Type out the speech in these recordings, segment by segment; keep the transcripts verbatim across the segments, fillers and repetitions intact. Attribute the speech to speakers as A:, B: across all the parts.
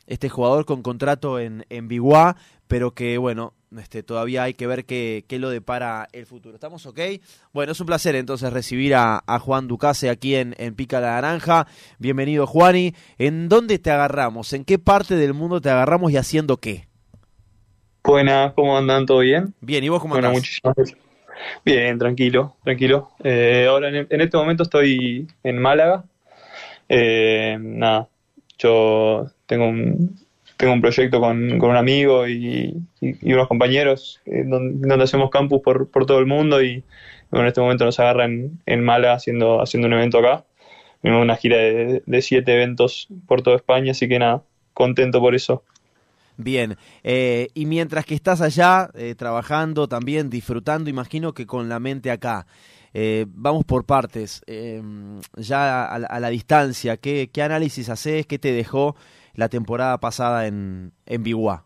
A: este jugador con contrato en, en Biguá, pero que bueno, este, todavía hay que ver qué, qué lo depara el futuro. ¿Estamos ok? Bueno, es un placer entonces recibir a, a Juan Ducase aquí en, en Pica la Naranja. Bienvenido, Juani. ¿En dónde te agarramos? ¿En qué parte del mundo te agarramos y haciendo qué?
B: Buenas, ¿cómo andan? ¿Todo bien?
A: Bien, ¿y vos cómo
B: Bueno,
A: andás?
B: muchísimas gracias. Bien, tranquilo, tranquilo. Eh, ahora en, en este momento estoy en Málaga. Eh, nada, yo tengo un, tengo un proyecto con, con un amigo y, y, y unos compañeros eh, donde, donde hacemos campus por, por todo el mundo y bueno, en este momento nos agarran en Málaga haciendo, haciendo un evento acá. Tenemos una gira de, de siete eventos por toda España, así que nada, contento por eso.
A: Bien, eh, y mientras que estás allá eh, trabajando, también disfrutando, imagino que con la mente acá, eh, vamos por partes, eh, ya a, a la distancia, ¿qué, qué análisis haces, qué te dejó la temporada pasada en, en Biguá?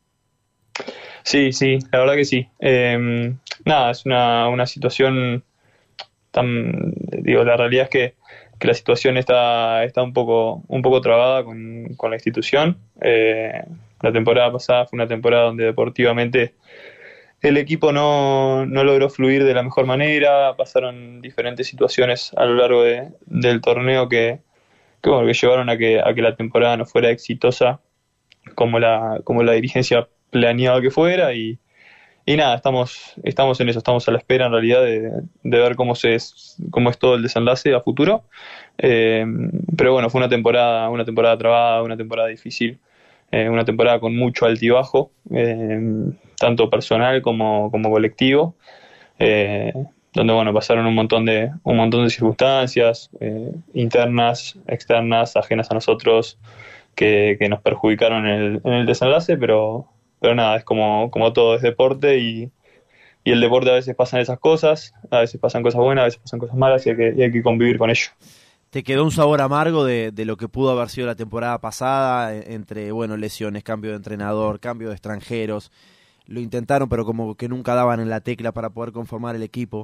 B: Sí, sí, la verdad que sí. Eh, nada, es una, una situación tan, digo, la realidad es que, que la situación está, está un poco, un poco trabada con, con la institución. Eh, la temporada pasada fue una temporada donde deportivamente el equipo no, no logró fluir de la mejor manera, pasaron diferentes situaciones a lo largo de, del torneo que, que, bueno, que llevaron a que, a que la temporada no fuera exitosa como la, como la dirigencia planeaba que fuera y, y nada, estamos, estamos en eso, estamos a la espera en realidad de, de ver cómo se es, cómo es todo el desenlace a futuro. Eh, pero bueno, fue una temporada, una temporada trabada, una temporada difícil, eh, una temporada con mucho altibajo, eh, tanto personal como, como colectivo, eh, donde bueno, pasaron un montón de, un montón de circunstancias, eh, internas, externas, ajenas a nosotros, que, que nos perjudicaron en el, en el desenlace, pero, pero nada, es como, como todo, es deporte y, y el deporte a veces pasan esas cosas, a veces pasan cosas buenas, a veces pasan cosas malas y hay que, y hay que convivir con ello.
A: ¿Te quedó un sabor amargo de, de lo que pudo haber sido la temporada pasada, entre bueno, lesiones, cambio de entrenador, cambio de extranjeros? Lo intentaron, pero como que nunca daban en la tecla para poder conformar el equipo.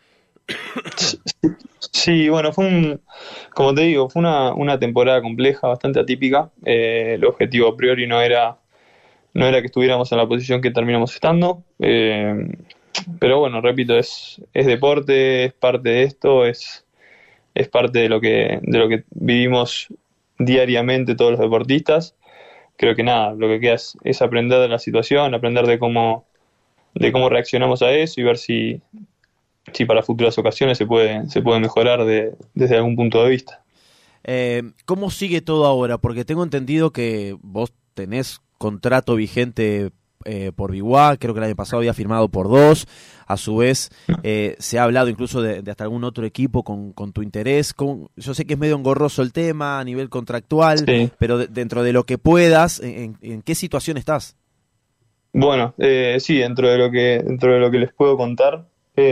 B: Sí, bueno, fue un, como te digo, fue una, una temporada compleja, bastante atípica. Eh, el objetivo a priori no era, no era que estuviéramos en la posición que terminamos estando. Eh, pero bueno, repito, es, es deporte, es parte de esto, es, es parte de lo que, de lo que vivimos diariamente todos los deportistas. Creo que nada, lo que queda es, es aprender de la situación, aprender de cómo, de cómo reaccionamos a eso y ver si, si para futuras ocasiones se puede, se puede mejorar de, desde algún punto de vista.
A: Eh, ¿Cómo sigue todo ahora? Porque tengo entendido que vos tenés contrato vigente eh, por Biguá, creo que el año pasado había firmado por dos, a su vez eh, se ha hablado incluso de, de hasta algún otro equipo con, con tu interés. Con, yo sé que es medio engorroso el tema a nivel contractual,
B: Sí.
A: pero de, dentro de lo que puedas, ¿en, en qué situación estás?
B: Bueno, eh, sí, dentro de lo que, dentro de lo que les puedo contar, eh,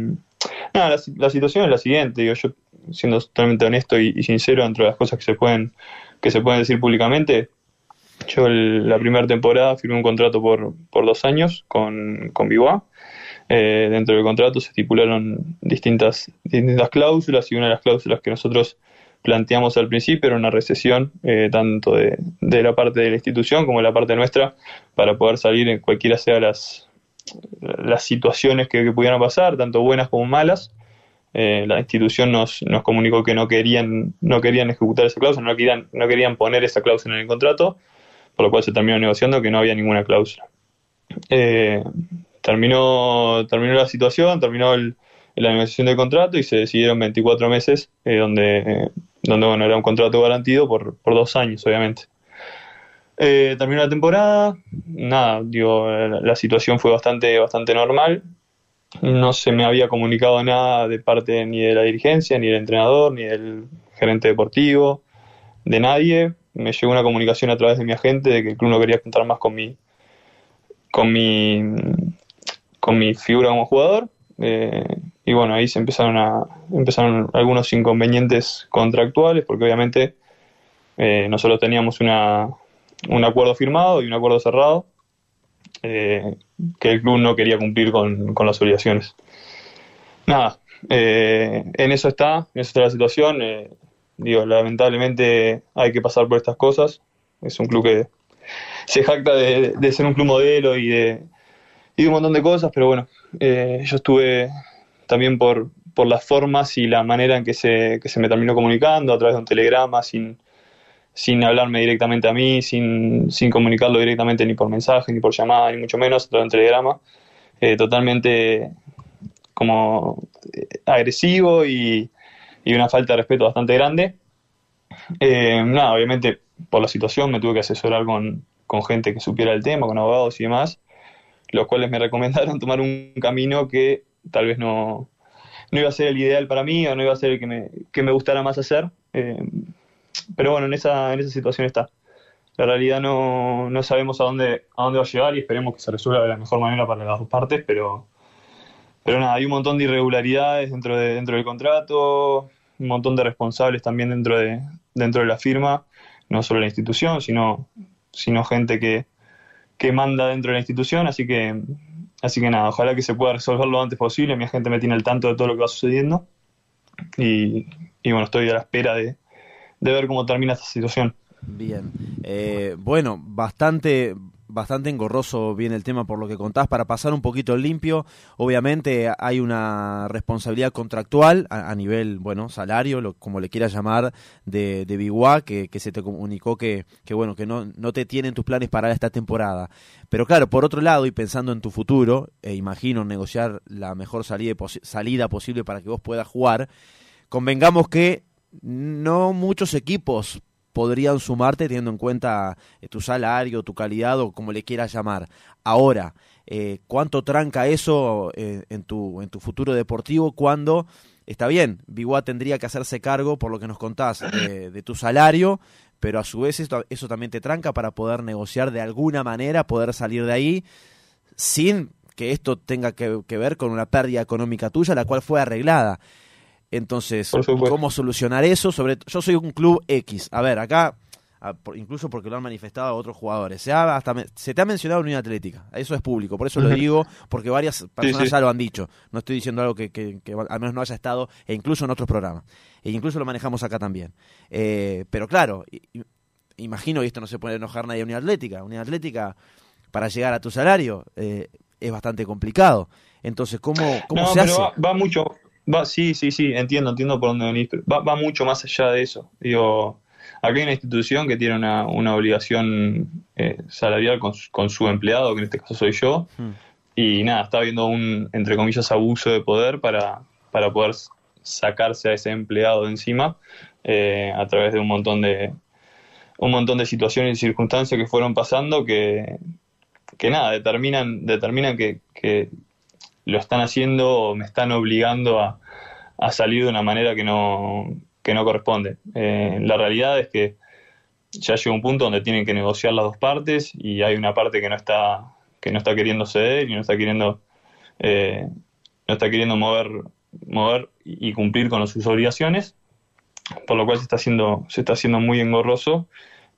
B: nada, la, la situación es la siguiente, digo, yo siendo totalmente honesto y, y sincero dentro de las cosas que se pueden, que se pueden decir públicamente, yo el, la primera temporada firmé un contrato por, por dos años con, con Biguá. Eh, dentro del contrato se estipularon distintas, distintas cláusulas y una de las cláusulas que nosotros planteamos al principio era una recesión eh, tanto de, de la parte de la institución como de la parte nuestra para poder salir en cualquiera sea las, las situaciones que, que pudieran pasar, tanto buenas como malas. Eh, la institución nos, nos comunicó que no querían, no querían ejecutar esa cláusula, no querían, no querían poner esa cláusula en el contrato, por lo cual se terminó negociando que no había ninguna cláusula. Eh, terminó, terminó la situación, terminó el, la negociación del contrato y se decidieron veinticuatro meses, eh, donde, eh, donde bueno, era un contrato garantido por, por dos años, obviamente. Eh, terminó la temporada, nada, digo, la, la situación fue bastante, bastante normal. No se me había comunicado nada de parte ni de la dirigencia, ni del entrenador, ni del gerente deportivo, de nadie. Me llegó una comunicación a través de mi agente de que el club no quería contar más con mi, con mi, con mi figura como jugador. Eh, y bueno, ahí se empezaron a empezaron algunos inconvenientes contractuales, porque obviamente eh, nosotros teníamos una, un acuerdo firmado y un acuerdo cerrado, eh, que el club no quería cumplir con, con las obligaciones. Nada, eh, en eso está, en eso está la situación. Eh, digo, lamentablemente hay que pasar por estas cosas. es un club que se jacta de, de ser un club modelo y de, y de un montón de cosas, pero bueno, eh, yo estuve también por, por las formas y la manera en que se, que se me terminó comunicando a través de un telegrama, sin, sin hablarme directamente a mí, sin, sin comunicarlo directamente ni por mensaje, ni por llamada, ni mucho menos a través de un telegrama, eh, totalmente como agresivo y, y una falta de respeto bastante grande. Eh, nada, obviamente por la situación me tuve que asesorar con, con gente que supiera el tema, con abogados y demás, los cuales me recomendaron tomar un camino que tal vez no, no iba a ser el ideal para mí o no iba a ser el que me, que me gustara más hacer. Eh, pero bueno, en esa, en esa situación está. La realidad no, no sabemos a dónde, a dónde va a llegar y esperemos que se resuelva de la mejor manera para las dos partes, pero... Pero nada, hay un montón de irregularidades dentro de dentro del contrato, un montón de responsables también dentro de dentro de la firma, no solo la institución, sino sino gente que, que manda dentro de la institución, así que así que nada, ojalá que se pueda resolver lo antes posible. Mi agente me tiene al tanto de todo lo que va sucediendo y, y bueno, estoy a la espera de, de ver cómo termina esta situación.
A: Bien, eh, bueno, bastante... Bastante engorroso viene el tema por lo que contás. Para pasar un poquito limpio, obviamente hay una responsabilidad contractual a, a nivel, bueno, salario, lo, como le quieras llamar, de, de Biguá, que, que se te comunicó que, que bueno, que no, no te tienen tus planes para esta temporada. Pero claro, por otro lado, y pensando en tu futuro, e imagino negociar la mejor salida, posi- salida posible para que vos puedas jugar, convengamos que no muchos equipos podrían sumarte teniendo en cuenta eh, tu salario, tu calidad o como le quieras llamar. Ahora, eh, ¿cuánto tranca eso eh, en tu en tu futuro deportivo cuando, está bien, Biguá tendría que hacerse cargo, por lo que nos contás, de, de tu salario, pero a su vez esto, eso también te tranca para poder negociar de alguna manera, poder salir de ahí sin que esto tenga que, que ver con una pérdida económica tuya, la cual fue arreglada? Entonces, ¿cómo solucionar eso? Sobre, yo soy un club X. A ver, acá, a, por, incluso porque lo han manifestado otros jugadores, se, ha, hasta me, se te ha mencionado Unión Atlética. Eso es público, por eso lo digo, porque varias personas sí, sí. ya lo han dicho. No estoy diciendo algo que, que, que al menos no haya estado, e incluso en otros programas. E incluso lo manejamos acá también. Eh, pero claro, i, imagino, y esto no se puede enojar nadie a Unión Atlética. Unión Atlética, para llegar a tu salario, eh, es bastante complicado. Entonces, ¿cómo, cómo
B: no,
A: se
B: pero
A: hace?
B: Va, va mucho... Va, sí, sí, sí, entiendo, entiendo por dónde venís, pero va, va mucho más allá de eso. Digo, acá hay una institución que tiene una, una obligación eh, salarial con, con su empleado, que en este caso soy yo, hmm. y nada, está habiendo un, entre comillas, abuso de poder para, para poder sacarse a ese empleado de encima eh, a través de un montón de un montón de situaciones y circunstancias que fueron pasando que, que nada, determinan, determinan que, que lo están haciendo o me están obligando a, a salir de una manera que no, que no corresponde. Eh, la realidad es que ya llega un punto donde tienen que negociar las dos partes y hay una parte que no está, que no está queriendo ceder y no está queriendo, eh, no está queriendo mover, mover y cumplir con sus obligaciones, por lo cual se está haciendo, se está haciendo muy engorroso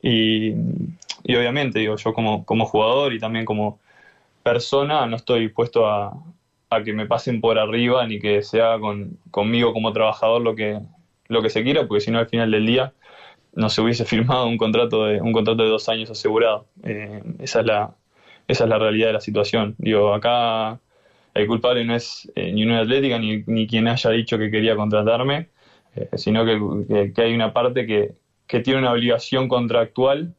B: y, y obviamente digo, yo como, como jugador y también como persona no estoy dispuesto a a que me pasen por arriba ni que se haga con, conmigo como trabajador lo que, lo que se quiera, porque si no al final del día no se hubiese firmado un contrato de, un contrato de dos años asegurado. Eh, esa es la, esa es la realidad de la situación. Digo, acá el culpable no es eh, ni Unión Atlética ni, ni quien haya dicho que quería contratarme, eh, sino que, que, que hay una parte que, que tiene una obligación contractual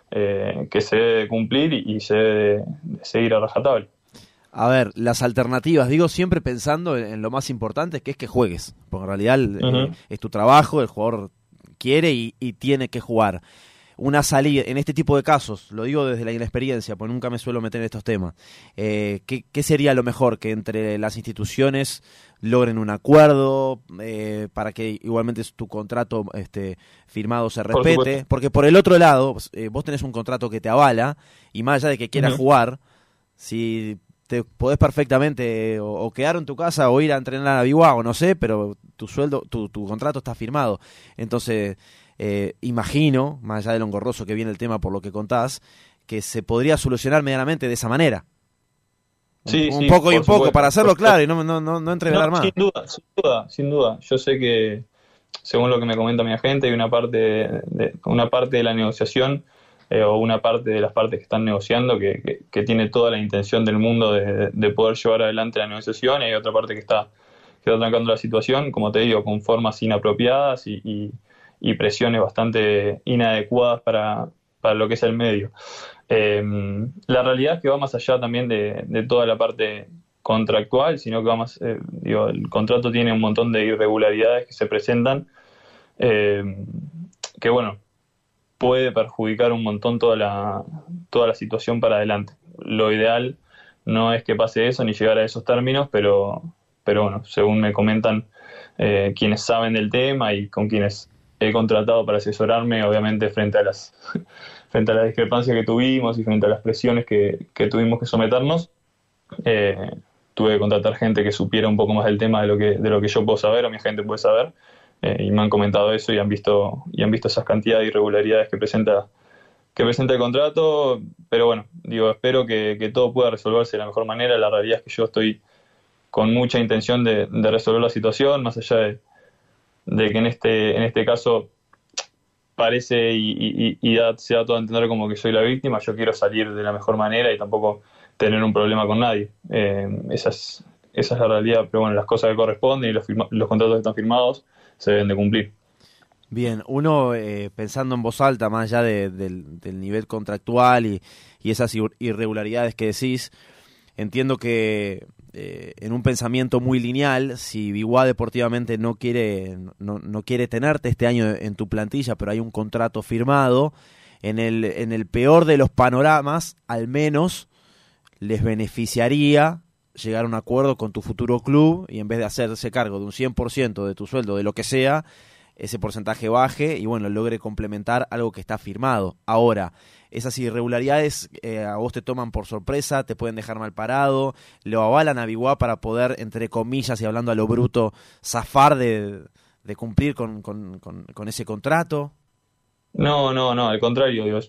B: eh, que se debe cumplir y, y se debe de seguir a rajatabla.
A: A ver, las alternativas, digo siempre pensando en, en lo más importante, que es que juegues, porque en realidad uh-huh. eh, es tu trabajo, el jugador quiere y, y tiene que jugar. Una salida, en este tipo de casos, lo digo desde la inexperiencia, porque nunca me suelo meter en estos temas, eh, ¿qué, ¿qué sería lo mejor? Que entre las instituciones logren un acuerdo eh, para que igualmente tu contrato este, firmado se respete, por porque por el otro lado, eh, vos tenés un contrato que te avala, y más allá de que quieras uh-huh. jugar, si... te podés perfectamente o, o quedar en tu casa o ir a entrenar a Biguá o no sé, pero tu sueldo, tu, tu contrato está firmado. Entonces, eh, imagino, más allá de lo engorroso que viene el tema por lo que contás, que se podría solucionar medianamente de esa manera.
B: Sí,
A: un,
B: sí,
A: un poco y un poco,
B: supuesto,
A: para hacerlo claro y no, no, no, no entrevelar
B: no,
A: más.
B: Sin duda, sin duda, sin duda. Yo sé que, según lo que me comenta mi agente, hay una parte de, una parte de la negociación eh, o una parte de las partes que están negociando que, que, que tiene toda la intención del mundo de, de poder llevar adelante la negociación, y hay otra parte que está, que está trancando la situación, como te digo, con formas inapropiadas y, y, y presiones bastante inadecuadas para, para lo que es el medio. Eh, la realidad es que va más allá también de, de toda la parte contractual, sino que va más, eh, digo, el contrato tiene un montón de irregularidades que se presentan, eh, que bueno, puede perjudicar un montón toda la, toda la situación para adelante. Lo ideal no es que pase eso ni llegar a esos términos, pero, pero bueno, según me comentan eh, quienes saben del tema y con quienes he contratado para asesorarme, obviamente frente a las frente a la discrepancia que tuvimos y frente a las presiones que, que tuvimos que someternos, eh, tuve que contratar gente que supiera un poco más del tema de lo que, de lo que yo puedo saber o mi gente puede saber, eh, y me han comentado eso y han visto y han visto esas cantidades de irregularidades que presenta que presenta el contrato. Pero bueno, digo, espero que, que todo pueda resolverse de la mejor manera. La realidad es que yo estoy con mucha intención de, de resolver la situación, más allá de, de que en este en este caso parece y, y, y da, se da todo a entender como que soy la víctima. Yo quiero salir de la mejor manera y tampoco tener un problema con nadie. Eh, esa, es, esa es la realidad, pero bueno, las cosas que corresponden y los, firma, los contratos que están firmados se deben de cumplir.
A: Bien, uno eh, pensando en voz alta, más allá de, del, del nivel contractual y, y esas irregularidades que decís, entiendo que eh, en un pensamiento muy lineal, si Biguá deportivamente no quiere, no, no quiere tenerte este año en tu plantilla, pero hay un contrato firmado, en el, en el peor de los panoramas, al menos les beneficiaría llegar a un acuerdo con tu futuro club y en vez de hacerse cargo de un cien por ciento de tu sueldo, de lo que sea, ese porcentaje baje y bueno, logre complementar algo que está firmado. Ahora, esas irregularidades eh, a vos te toman por sorpresa, te pueden dejar mal parado, lo avalan a Biguá para poder, entre comillas y hablando a lo bruto, zafar de, de cumplir con, con, con, con ese contrato.
B: No, no, no, al contrario, digo,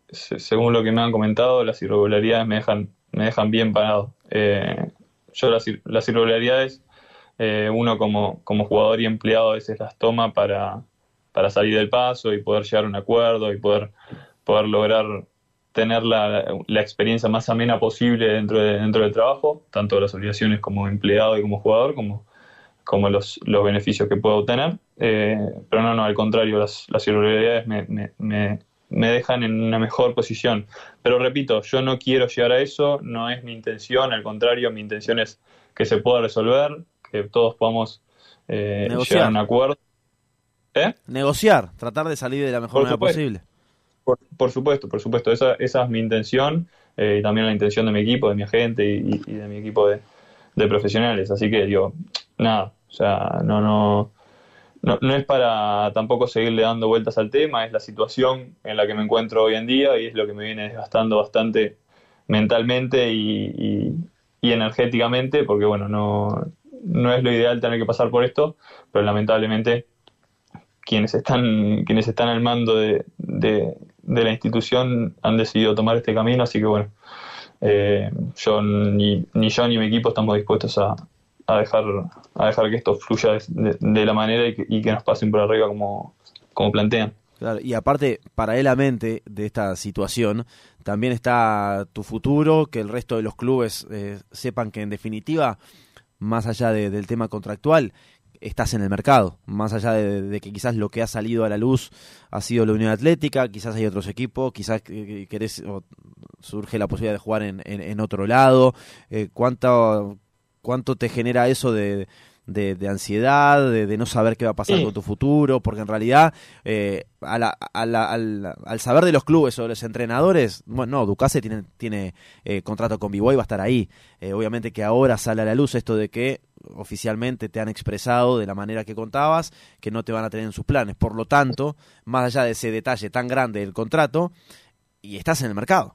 B: según lo que me han comentado, las irregularidades me dejan, me dejan bien parado. Eh, yo las, las irregularidades, eh, uno como, como jugador y empleado a veces las toma para, para salir del paso y poder llegar a un acuerdo y poder, poder lograr tener la, la experiencia más amena posible dentro, de, dentro del trabajo, tanto las obligaciones como empleado y como jugador, como, como los, los beneficios que puedo obtener. Eh, pero no, no, al contrario, las, las irregularidades me, me, me, me dejan en una mejor posición. Pero repito, yo no quiero llegar a eso, no es mi intención, al contrario, mi intención es que se pueda resolver, que todos podamos eh, llegar a un acuerdo. ¿Eh?
A: Negociar, tratar de salir de la mejor
B: por
A: manera
B: supuesto,
A: posible.
B: Por, por supuesto, por supuesto, esa, esa es mi intención, eh, y también la intención de mi equipo, de mi agente y, y de mi equipo de, de profesionales. Así que digo, nada, o sea, no, no, no, no es para tampoco seguirle dando vueltas al tema, es la situación en la que me encuentro hoy en día y es lo que me viene desgastando bastante mentalmente y, y, y energéticamente, porque bueno, no, no es lo ideal tener que pasar por esto, pero lamentablemente quienes están quienes están al mando de, de, de la institución han decidido tomar este camino, así que bueno, eh, yo ni, ni yo ni mi equipo estamos dispuestos a, a dejar a dejar que esto fluya de, de, de la manera y que, y que nos pasen por arriba como, como plantean.
A: Claro, y aparte, paralelamente de esta situación, también está tu futuro, que el resto de los clubes eh, sepan que en definitiva, más allá de, del tema contractual, estás en el mercado, más allá de, de que quizás lo que ha salido a la luz ha sido la Unión Atlética, quizás hay otros equipos, quizás querés, o surge la posibilidad de jugar en, en, en otro lado. Eh, ¿cuánto, ¿Cuánto te genera eso de, de, de ansiedad, de, de no saber qué va a pasar sí. con tu futuro? Porque en realidad, eh, a la, a la, al, al saber de los clubes o de los entrenadores, bueno, no, Ducase tiene, tiene eh, contrato con Biguá y va a estar ahí. Eh, obviamente que ahora sale a la luz esto de que oficialmente te han expresado de la manera que contabas que no te van a tener en sus planes. Por lo tanto, más allá de ese detalle tan grande del contrato, y estás en el mercado.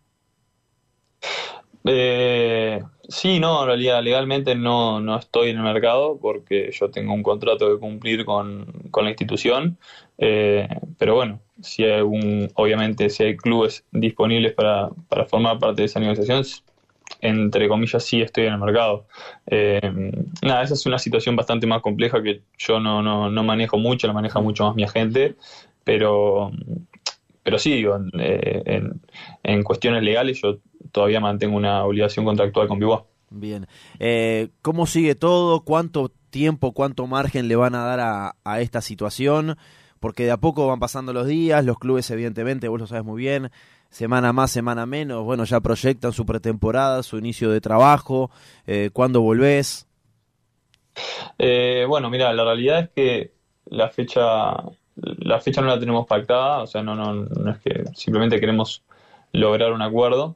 B: Eh, sí, no, en realidad legalmente no, no estoy en el mercado porque yo tengo un contrato que cumplir con, con la institución, eh, pero bueno, si hay un, obviamente si hay clubes disponibles para, para formar parte de esa negociación, entre comillas sí estoy en el mercado. Eh, nada, esa es una situación bastante más compleja que yo no, no, no manejo mucho, la maneja mucho más mi agente, pero pero sí, digo, eh, en, en cuestiones legales yo todavía mantengo una obligación contractual con Biguá.
A: Bien. Eh, ¿Cómo sigue todo? ¿Cuánto tiempo, cuánto margen le van a dar a, a esta situación? Porque de a poco van pasando los días, los clubes evidentemente, vos lo sabes muy bien, semana más, semana menos, bueno, ya proyectan su pretemporada, su inicio de trabajo, eh, ¿cuándo volvés?
B: Eh, bueno, mira, la realidad es que la fecha, la fecha no la tenemos pactada, o sea, no, no, no es que simplemente queremos lograr un acuerdo,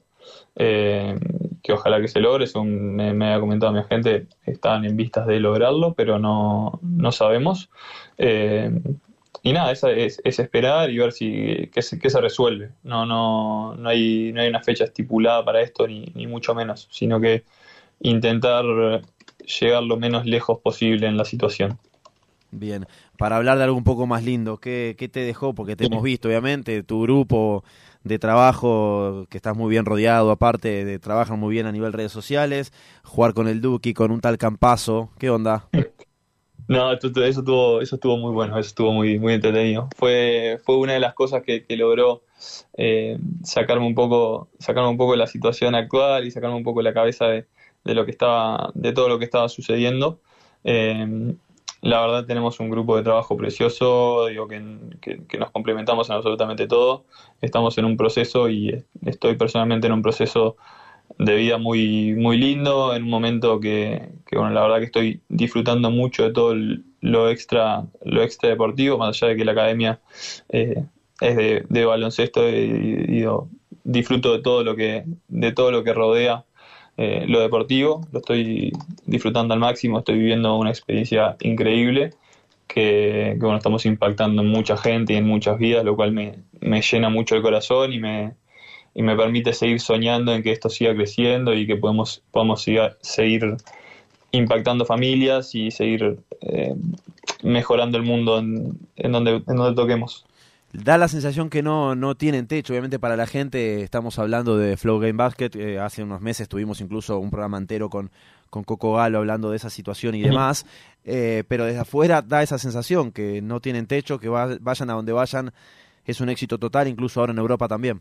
B: eh, que ojalá que se logre, según me, me ha comentado mi agente, están en vistas de lograrlo, pero no, no sabemos. Eh, y nada, es, es, es esperar y ver si qué se, qué se resuelve. No, no, no hay, no hay una fecha estipulada para esto, ni, ni mucho menos, sino que intentar llegar lo menos lejos posible en la situación.
A: Bien, para hablar de algo un poco más lindo, ¿qué, qué te dejó? Porque te
B: Sí.
A: hemos visto, obviamente, tu grupo de trabajo, que estás muy bien rodeado, aparte de trabajan muy bien a nivel redes sociales, jugar con el Duki, con un tal Campazo, ¿qué onda?
B: No, esto- esto- eso estuvo, eso estuvo muy bueno, eso estuvo muy, muy entretenido. Fue, fue una de las cosas que, que logró eh, sacarme un poco, sacarme un poco de la situación actual y sacarme un poco la cabeza de, de lo que estaba, de todo lo que estaba sucediendo. Eh, la verdad tenemos un grupo de trabajo precioso, digo que, que, que nos complementamos en absolutamente todo. Estamos en un proceso y estoy personalmente en un proceso de vida muy, muy lindo, en un momento que, que, bueno, la verdad que estoy disfrutando mucho de todo el- lo extra, lo extra deportivo, más allá de que la academia eh, es de, de baloncesto y, y digo, disfruto de todo lo que, de todo lo que rodea eh, lo deportivo, lo estoy disfrutando al máximo, estoy viviendo una experiencia increíble. Que, que, bueno, estamos impactando en mucha gente y en muchas vidas, lo cual me, me llena mucho el corazón y me, y me permite seguir soñando en que esto siga creciendo y que podemos, podamos siga, seguir impactando familias y seguir eh, mejorando el mundo en, en, donde, en donde toquemos.
A: Da la sensación que no, no tienen techo, obviamente para la gente estamos hablando de Flow Game Basket, eh, hace unos meses tuvimos incluso un programa entero con, con Coco Galo hablando de esa situación y demás, eh, pero desde afuera da esa sensación que no tienen techo, que va, vayan a donde vayan, es un éxito total, incluso ahora en Europa también.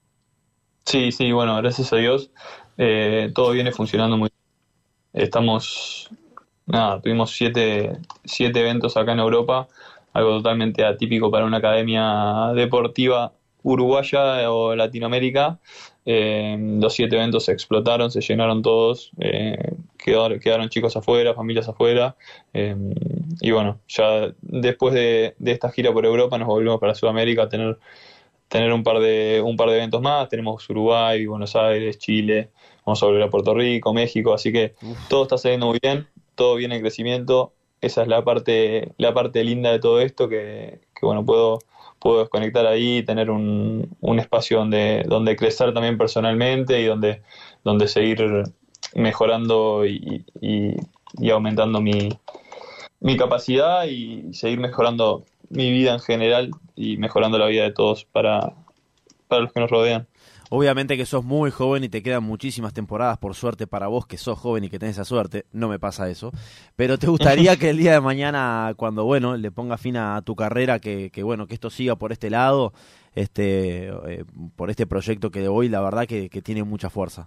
B: Sí, sí, bueno, gracias a Dios eh, todo viene funcionando muy bien. Estamos, nada, tuvimos siete, siete eventos acá en Europa, algo totalmente atípico para una academia deportiva uruguaya o Latinoamérica. Eh, los siete eventos se explotaron, se llenaron todos, eh, quedaron, quedaron chicos afuera, familias afuera. Eh, y bueno, ya después de, de esta gira por Europa nos volvemos para Sudamérica a tener tener un par de un par de eventos más. Tenemos Uruguay, Buenos Aires, Chile, vamos a volver a Puerto Rico, México, así que
A: Uf.
B: todo está saliendo muy bien, todo viene en crecimiento. Esa es la parte la parte linda de todo esto, que, que bueno, puedo puedo desconectar ahí, tener un, un espacio donde donde crecer también personalmente y donde donde seguir mejorando y, y, y aumentando mi mi capacidad y seguir mejorando mi vida en general y mejorando la vida de todos para, para los que nos rodean.
A: Obviamente que sos muy joven y te quedan muchísimas temporadas, por suerte para vos que sos joven y que tenés esa suerte, no me pasa eso, pero te gustaría que el día de mañana, cuando bueno, le ponga fin a tu carrera, que, que bueno, que esto siga por este lado, este, eh, por este proyecto que de hoy la verdad que, que tiene mucha fuerza.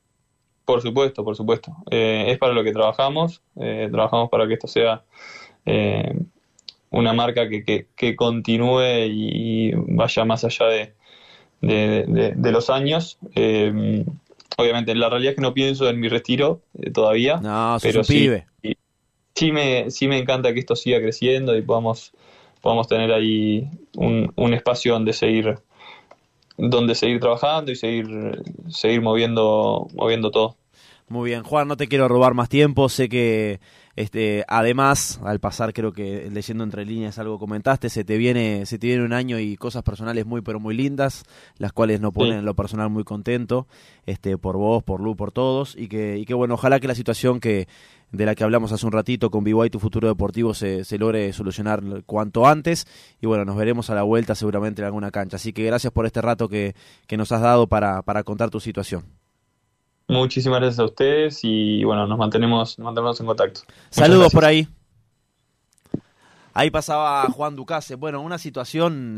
B: Por supuesto, por supuesto. Eh, es para lo que trabajamos, eh, trabajamos para que esto sea eh, una marca que, que, que continúe y vaya más allá de, de, de, de los años. Eh, obviamente, la realidad es que no pienso en mi retiro eh, todavía,
A: No, sos
B: pero
A: un
B: sí,
A: pibe.
B: sí me, sí me encanta que esto siga creciendo y podamos, podamos tener ahí un, un espacio donde seguir, donde seguir trabajando y seguir, seguir moviendo, moviendo todo.
A: Muy bien, Juan, no te quiero robar más tiempo, sé que este, además, al pasar creo que leyendo entre líneas algo comentaste, se te viene, se te viene un año y cosas personales muy pero muy lindas, las cuales nos ponen
B: Sí.
A: en lo personal muy contento, este, por vos, por Lu, por todos, y que, y que bueno, ojalá que la situación que de la que hablamos hace un ratito con B Y Tu Futuro Deportivo se, se logre solucionar cuanto antes, y bueno, nos veremos a la vuelta seguramente en alguna cancha. Así que gracias por este rato que, que nos has dado para, para contar tu situación.
B: Muchísimas gracias a ustedes y bueno, nos mantenemos, nos mantenemos en contacto. Muchas
A: Saludos por
B: gracias.
A: ahí. Ahí pasaba Juan Ducase. Bueno, una situación